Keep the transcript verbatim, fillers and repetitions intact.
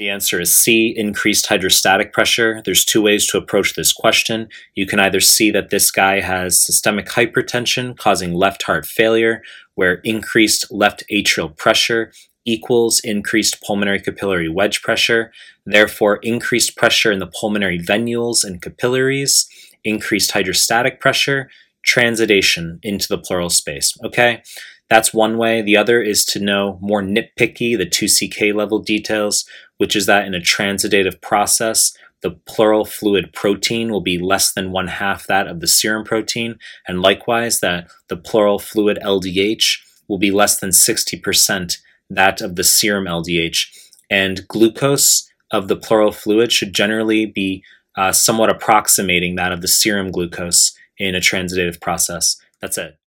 The answer is C, increased hydrostatic pressure. There's two ways to approach this question. You can either see that this guy has systemic hypertension causing left heart failure, where increased left atrial pressure equals increased pulmonary capillary wedge pressure, therefore increased pressure in the pulmonary venules and capillaries, increased hydrostatic pressure, transitation into the pleural space. Okay, that's one way. The other is to know more nitpicky, the two C K level details, which is that in a transitive process, the pleural fluid protein will be less than one half that of the serum protein, and likewise that the pleural fluid L D H will be less than sixty percent that of the serum L D H, and glucose of the pleural fluid should generally be uh, somewhat approximating that of the serum glucose in a transitive process. That's it.